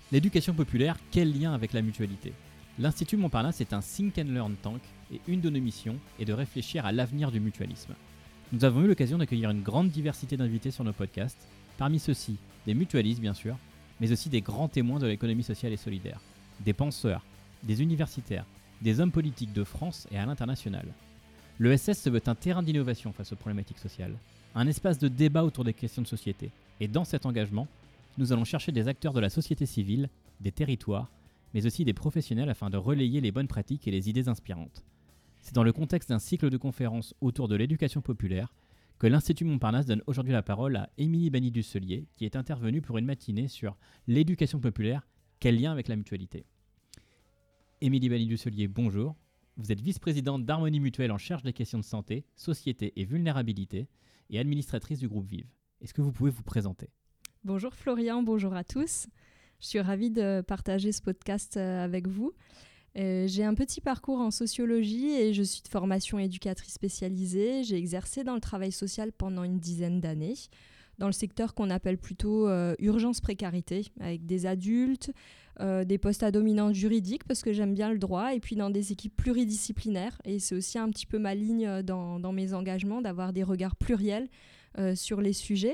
L'éducation populaire, quel lien avec la mutualité ? L'Institut Montparnasse est un Think and Learn Tank et une de nos missions est de réfléchir à l'avenir du mutualisme. Nous avons eu l'occasion d'accueillir une grande diversité d'invités sur nos podcasts, parmi ceux-ci des mutualistes bien sûr, mais aussi des grands témoins de l'économie sociale et solidaire, des penseurs, des universitaires, des hommes politiques de France et à l'international. L'ESS se veut un terrain d'innovation face aux problématiques sociales, un espace de débat autour des questions de société. Et dans cet engagement, nous allons chercher des acteurs de la société civile, des territoires, mais aussi des professionnels afin de relayer les bonnes pratiques et les idées inspirantes. C'est dans le contexte d'un cycle de conférences autour de l'éducation populaire que l'Institut Montparnasse donne aujourd'hui la parole à Émilie Bany-Dusselier, qui est intervenue pour une matinée sur l'éducation populaire, quel lien avec la mutualité. Émilie Bany-Dusselier, bonjour. Vous êtes vice-présidente d'Harmonie Mutuelle en charge des questions de santé, société et vulnérabilité et administratrice du groupe Vive. Est-ce que vous pouvez vous présenter ? Bonjour Florian, bonjour à tous. Je suis ravie de partager ce podcast avec vous. J'ai un petit parcours en sociologie et je suis de formation éducatrice spécialisée. J'ai exercé dans le travail social pendant une dizaine d'années, dans le secteur qu'on appelle plutôt urgence-précarité, avec des adultes, des postes à dominante juridique parce que j'aime bien le droit, et puis dans des équipes pluridisciplinaires. Et c'est aussi un petit peu ma ligne dans mes engagements, d'avoir des regards pluriels sur les sujets.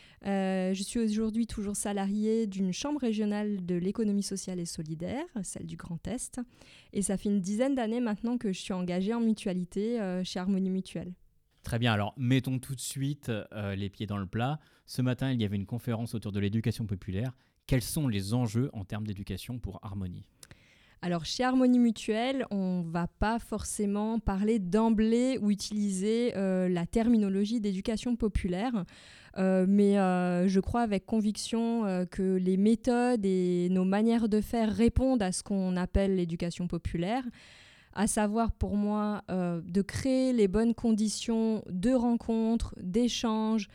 Je suis aujourd'hui toujours salariée d'une chambre régionale de l'économie sociale et solidaire, celle du Grand Est. Et ça fait une dizaine d'années maintenant que je suis engagée en mutualité chez Harmonie Mutuelle. Très bien, alors mettons tout de suite les pieds dans le plat. Ce matin, il y avait une conférence autour de l'éducation populaire. Quels sont les enjeux en termes d'éducation pour Harmonie ? Alors, chez Harmonie Mutuelle, on ne va pas forcément parler d'emblée ou utiliser la terminologie d'éducation populaire, mais je crois avec conviction que les méthodes et nos manières de faire répondent à ce qu'on appelle l'éducation populaire, à savoir pour moi de créer les bonnes conditions de rencontre, d'échange,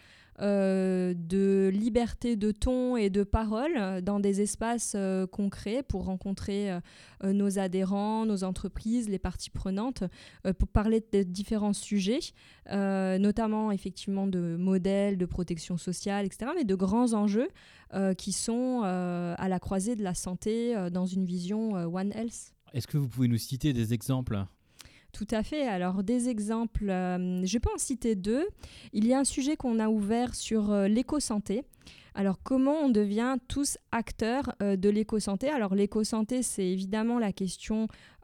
de liberté de ton et de parole dans des espaces concrets pour rencontrer nos adhérents, nos entreprises, les parties prenantes, pour parler de différents sujets, notamment effectivement de modèles, de protection sociale, etc., mais de grands enjeux qui sont à la croisée de la santé dans une vision One Health. Est-ce que vous pouvez nous citer des exemples ? Tout à fait. Alors, des exemples, je peux en citer deux. Il y a un sujet qu'on a ouvert sur l'éco-santé. Alors, comment on devient tous acteurs de l'éco-santé ? Alors, l'éco-santé, c'est évidemment la question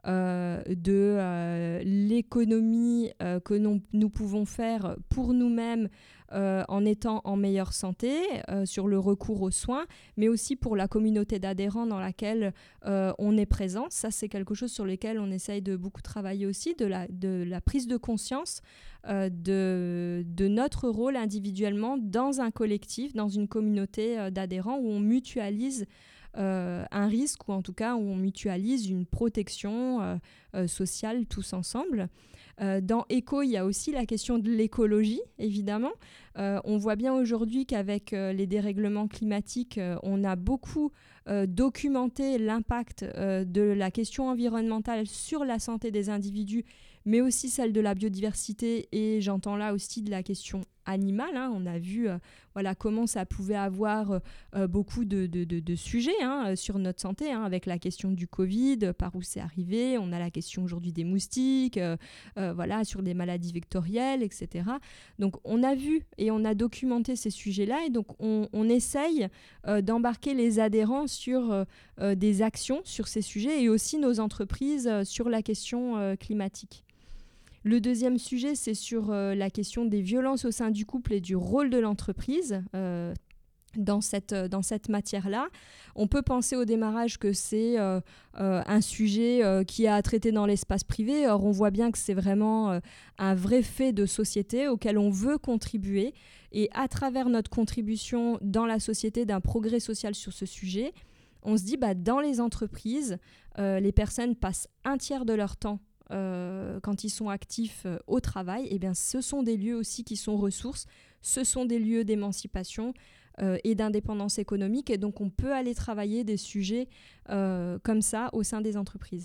de l'économie que nous pouvons faire pour nous-mêmes en étant en meilleure santé, sur le recours aux soins, mais aussi pour la communauté d'adhérents dans laquelle on est présent. Ça, c'est quelque chose sur lequel on essaye de beaucoup travailler aussi, de la prise de conscience de notre rôle individuellement dans un collectif, dans une communauté d'adhérents où on mutualise un risque, ou en tout cas où on mutualise une protection sociale tous ensemble. Dans Éco, il y a aussi la question de l'écologie, évidemment. On voit bien aujourd'hui qu'avec les dérèglements climatiques, on a beaucoup documenté l'impact de la question environnementale sur la santé des individus, mais aussi celle de la biodiversité, et j'entends là aussi de la question animale. On a vu comment ça pouvait avoir beaucoup de sujets sur notre santé, avec la question du Covid, par où c'est arrivé. On a la question aujourd'hui des moustiques, sur les maladies vectorielles, etc. Donc on a vu et on a documenté ces sujets-là, et donc on essaye d'embarquer les adhérents sur des actions sur ces sujets, et aussi nos entreprises sur la question climatique. Le deuxième sujet, c'est sur la question des violences au sein du couple et du rôle de l'entreprise dans cette matière-là. On peut penser au démarrage que c'est un sujet qui est à traiter dans l'espace privé. Or, on voit bien que c'est vraiment un vrai fait de société auquel on veut contribuer. Et à travers notre contribution dans la société d'un progrès social sur ce sujet, on se dit, dans les entreprises, les personnes passent un tiers de leur temps quand ils sont actifs au travail. Et bien, ce sont des lieux aussi qui sont ressources, ce sont des lieux d'émancipation et d'indépendance économique, et donc on peut aller travailler des sujets comme ça au sein des entreprises.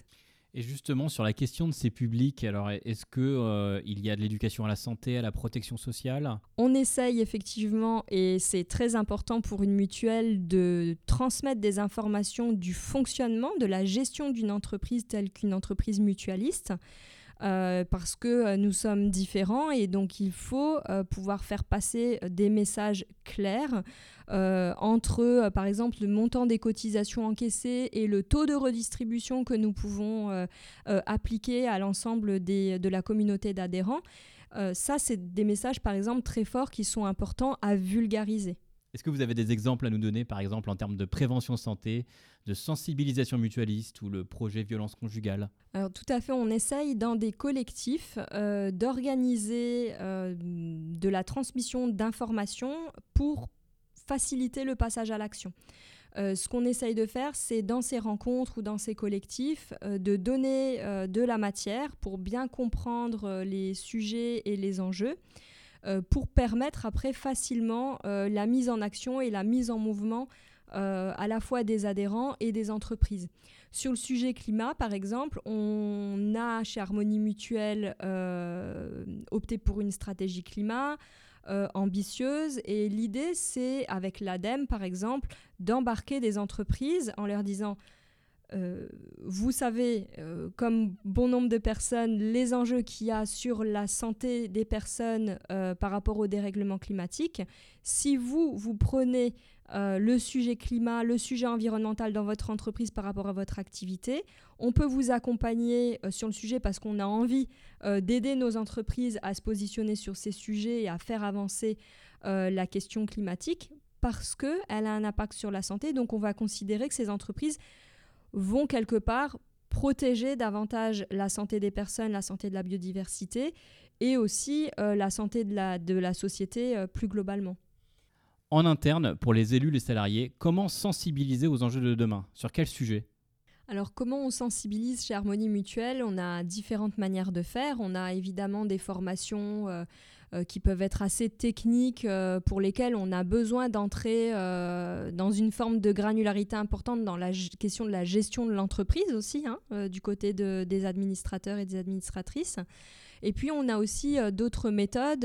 Et justement, sur la question de ces publics, alors est-ce que il y a de l'éducation à la santé, à la protection sociale ? On essaye effectivement, et c'est très important pour une mutuelle, de transmettre des informations du fonctionnement, de la gestion d'une entreprise telle qu'une entreprise mutualiste. Parce que nous sommes différents et donc il faut pouvoir faire passer des messages clairs entre, par exemple, le montant des cotisations encaissées et le taux de redistribution que nous pouvons appliquer à l'ensemble de la communauté d'adhérents. Ça, c'est des messages, par exemple, très forts qui sont importants à vulgariser. Est-ce que vous avez des exemples à nous donner, par exemple, en termes de prévention santé, de sensibilisation mutualiste ou le projet violence conjugale ? Alors tout à fait, on essaye dans des collectifs d'organiser de la transmission d'informations pour faciliter le passage à l'action. Ce qu'on essaye de faire, c'est dans ces rencontres ou dans ces collectifs, de donner de la matière pour bien comprendre les sujets et les enjeux, pour permettre après facilement la mise en action et la mise en mouvement à la fois des adhérents et des entreprises. Sur le sujet climat, par exemple, on a chez Harmonie Mutuelle opté pour une stratégie climat ambitieuse, et l'idée, c'est, avec l'ADEME par exemple, d'embarquer des entreprises en leur disant vous savez, comme bon nombre de personnes, les enjeux qu'il y a sur la santé des personnes par rapport au dérèglement climatique. Si vous prenez le sujet climat, le sujet environnemental dans votre entreprise par rapport à votre activité, on peut vous accompagner sur le sujet parce qu'on a envie d'aider nos entreprises à se positionner sur ces sujets et à faire avancer la question climatique parce qu'elle a un impact sur la santé. Donc on va considérer que ces entreprises vont quelque part protéger davantage la santé des personnes, la santé de la biodiversité et aussi la santé de la société plus globalement. En interne, pour les élus, les salariés, comment sensibiliser aux enjeux de demain ? Sur quel sujet ? Alors, comment on sensibilise chez Harmonie Mutuelle ? On a différentes manières de faire. On a évidemment des formations qui peuvent être assez techniques, pour lesquelles on a besoin d'entrer dans une forme de granularité importante dans la question de la gestion de l'entreprise aussi, du côté des administrateurs et des administratrices. Et puis, on a aussi d'autres méthodes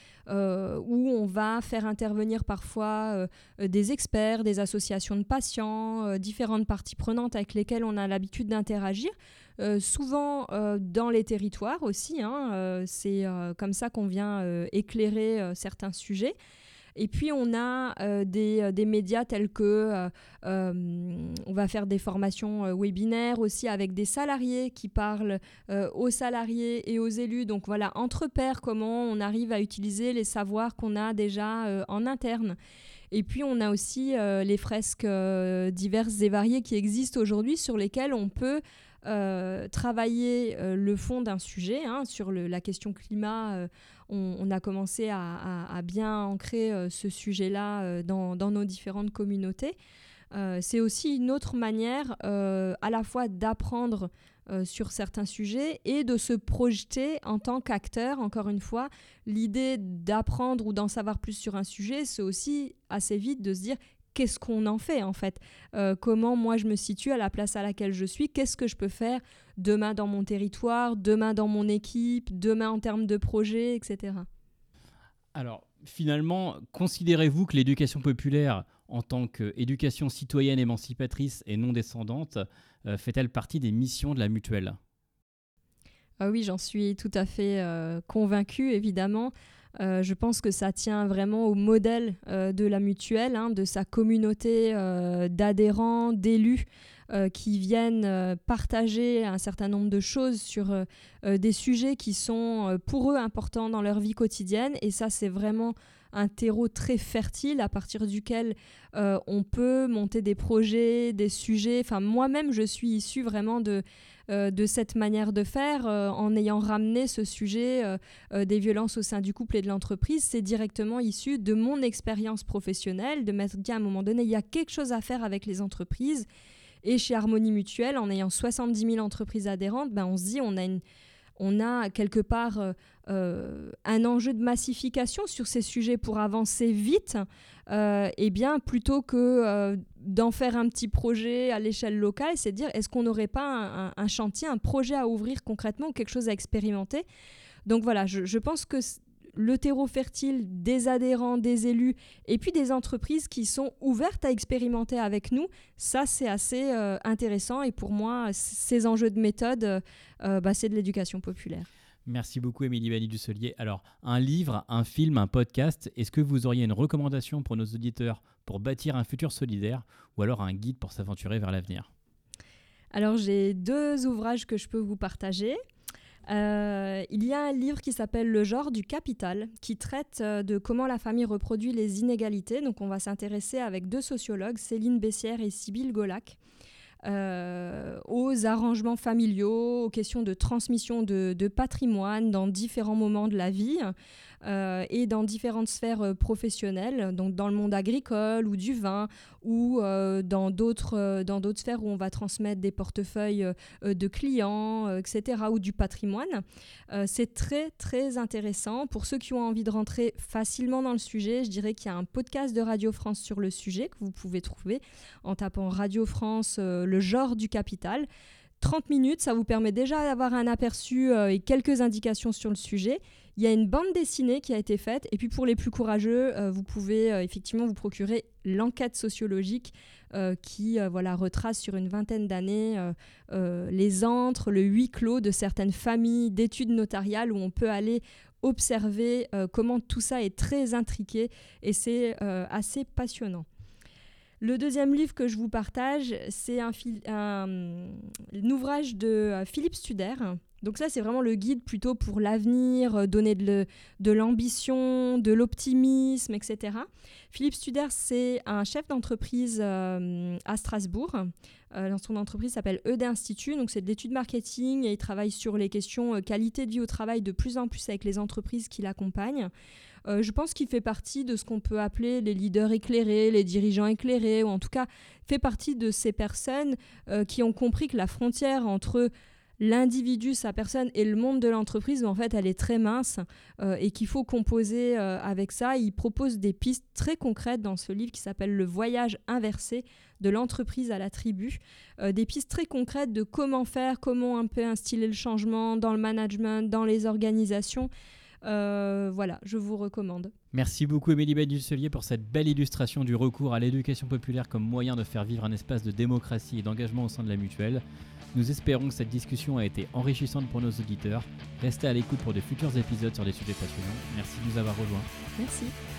où on va faire intervenir parfois des experts, des associations de patients, différentes parties prenantes avec lesquelles on a l'habitude d'interagir, souvent dans les territoires aussi. C'est comme ça qu'on vient éclairer certains sujets. Et puis, on a des médias tels que on va faire des formations webinaires aussi avec des salariés qui parlent aux salariés et aux élus. Donc voilà, entre pairs, comment on arrive à utiliser les savoirs qu'on a déjà en interne. Et puis, on a aussi les fresques diverses et variées qui existent aujourd'hui sur lesquelles on peut travailler le fond d'un sujet. Sur la question climat, on a commencé à bien ancrer ce sujet-là dans nos différentes communautés. C'est aussi une autre manière à la fois d'apprendre sur certains sujets et de se projeter en tant qu'acteur. Encore une fois, l'idée d'apprendre ou d'en savoir plus sur un sujet, c'est aussi assez vite de se dire qu'est-ce qu'on en fait en fait, comment moi je me situe à la place à laquelle je suis, qu'est-ce que je peux faire demain dans mon territoire, demain dans mon équipe, demain en termes de projet, etc. Alors finalement, considérez-vous que l'éducation populaire en tant qu'éducation citoyenne émancipatrice et non descendante fait-elle partie des missions de la mutuelle ? Ah oui, j'en suis tout à fait convaincue, évidemment. Je pense que ça tient vraiment au modèle de la mutuelle, de sa communauté d'adhérents, d'élus qui viennent partager un certain nombre de choses sur des sujets qui sont pour eux importants dans leur vie quotidienne. Et ça, c'est vraiment un terreau très fertile à partir duquel on peut monter des projets, des sujets. Enfin, moi-même, je suis issue vraiment de cette manière de faire en ayant ramené ce sujet des violences au sein du couple et de l'entreprise. C'est directement issu de mon expérience professionnelle, de m'être dit à un moment donné, il y a quelque chose à faire avec les entreprises. Et chez Harmonie Mutuelle, en ayant 70 000 entreprises adhérentes, on se dit on a quelque part un enjeu de massification sur ces sujets pour avancer vite, et bien plutôt que d'en faire un petit projet à l'échelle locale, c'est de dire est-ce qu'on n'aurait pas un chantier, un projet à ouvrir concrètement ou quelque chose à expérimenter. Donc voilà, je pense que le terreau fertile des adhérents, des élus et puis des entreprises qui sont ouvertes à expérimenter avec nous, ça c'est assez intéressant et pour moi ces enjeux de méthode, c'est de l'éducation populaire. Merci beaucoup Émilie Bany-Dussolier. Alors, un livre, un film, un podcast, est-ce que vous auriez une recommandation pour nos auditeurs pour bâtir un futur solidaire ou alors un guide pour s'aventurer vers l'avenir ? Alors j'ai 2 ouvrages que je peux vous partager. Il y a un livre qui s'appelle Le genre du capital qui traite de comment la famille reproduit les inégalités. Donc on va s'intéresser avec 2 sociologues, Céline Bessière et Sybille Golac, aux arrangements familiaux, aux questions de transmission de patrimoine dans différents moments de la vie et dans différentes sphères professionnelles, donc dans le monde agricole ou du vin ou dans d'autres sphères où on va transmettre des portefeuilles de clients, etc., ou du patrimoine. C'est très, très intéressant. Pour ceux qui ont envie de rentrer facilement dans le sujet, je dirais qu'il y a un podcast de Radio France sur le sujet que vous pouvez trouver en tapant Radio France, le genre du capital. 30 minutes, ça vous permet déjà d'avoir un aperçu et quelques indications sur le sujet. Il y a une bande dessinée qui a été faite. Et puis pour les plus courageux, vous pouvez effectivement vous procurer l'enquête sociologique qui retrace sur une 20aine d'années les antres, le huis clos de certaines familles d'études notariales où on peut aller observer comment tout ça est très intriqué et c'est assez passionnant. Le deuxième livre que je vous partage, c'est un ouvrage de Philippe Studer. Donc ça, c'est vraiment le guide plutôt pour l'avenir, donner de l'ambition, de l'optimisme, etc. Philippe Studer, c'est un chef d'entreprise à Strasbourg. Son entreprise s'appelle ED Institut, donc c'est de l'étude marketing et il travaille sur les questions qualité de vie au travail de plus en plus avec les entreprises qui l'accompagnent. Je pense qu'il fait partie de ce qu'on peut appeler les leaders éclairés, les dirigeants éclairés, ou en tout cas fait partie de ces personnes qui ont compris que la frontière entre l'individu, sa personne et le monde de l'entreprise, en fait, elle est très mince et qu'il faut composer avec ça. Il propose des pistes très concrètes dans ce livre qui s'appelle « Le voyage inversé de l'entreprise à la tribu ». Des pistes très concrètes de comment faire, comment un peu instiller le changement dans le management, dans les organisations. Je vous recommande. Merci beaucoup Émilie Bany-Dussolier pour cette belle illustration du recours à l'éducation populaire comme moyen de faire vivre un espace de démocratie et d'engagement au sein de la mutuelle. Nous espérons que cette discussion a été enrichissante pour nos auditeurs. Restez à l'écoute pour de futurs épisodes sur des sujets passionnants. Merci de nous avoir rejoints. Merci.